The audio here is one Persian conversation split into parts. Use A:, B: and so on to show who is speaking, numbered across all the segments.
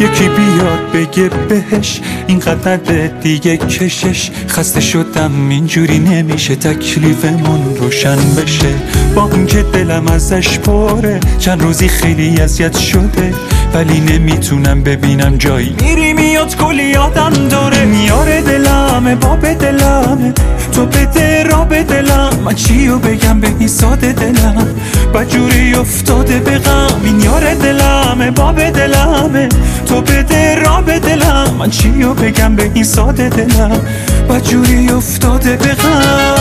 A: یکی بیاد بگه بهش اینقدر دیگه کشش، خسته شدم اینجوری نمیشه تکلیفمون روشن بشه. با اون که دلم ازش پره چند روزی خیلی اذیت شده، ولی نمیتونم ببینم جایی میری میاد کلی یادم داره. میاره دلمه باب دلمه، تو بده را به دلم، من چیو بگم به این ساده دلم بجوری افتاده به غم. این یار دلمه باب دلمه، تو بده را به دلم، من چیو بگم به این ساده دلم بجوری افتاده به غم.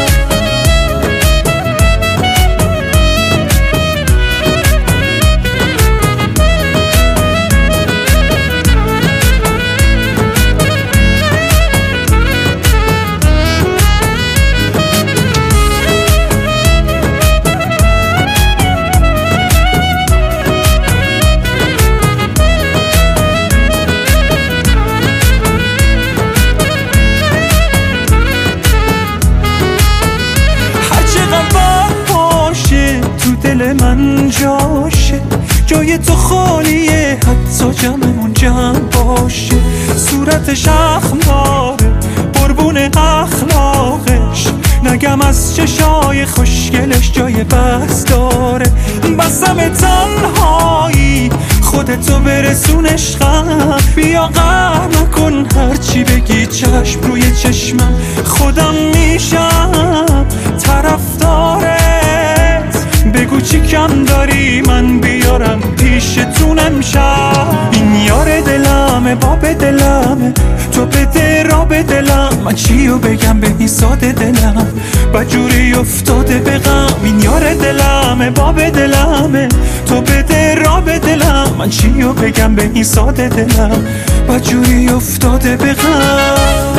A: دل من جاشه جای تو خالیه، حتی جمعمون جمع باشه. صورتش اخماره قربون اخلاقش، نگم از چشای خوشگلش جای بس داره. بسم تنهایی خودتو برسون عشقم، بیا قهر نکن هرچی بگی چشم روی چشمم، خودم میشم طرفدارت. بگو چی کم داری من بیارم پیشتون امشب. این یار دلمه باب دلمه، تو بده را به دلم، من چیو بگم به این ساده دلم بجوری افتاده به غم. این یار دلمه باب دلمه، تو بده را به دلم، من چیو بگم به این ساده دلم بجوری افتاده به غم.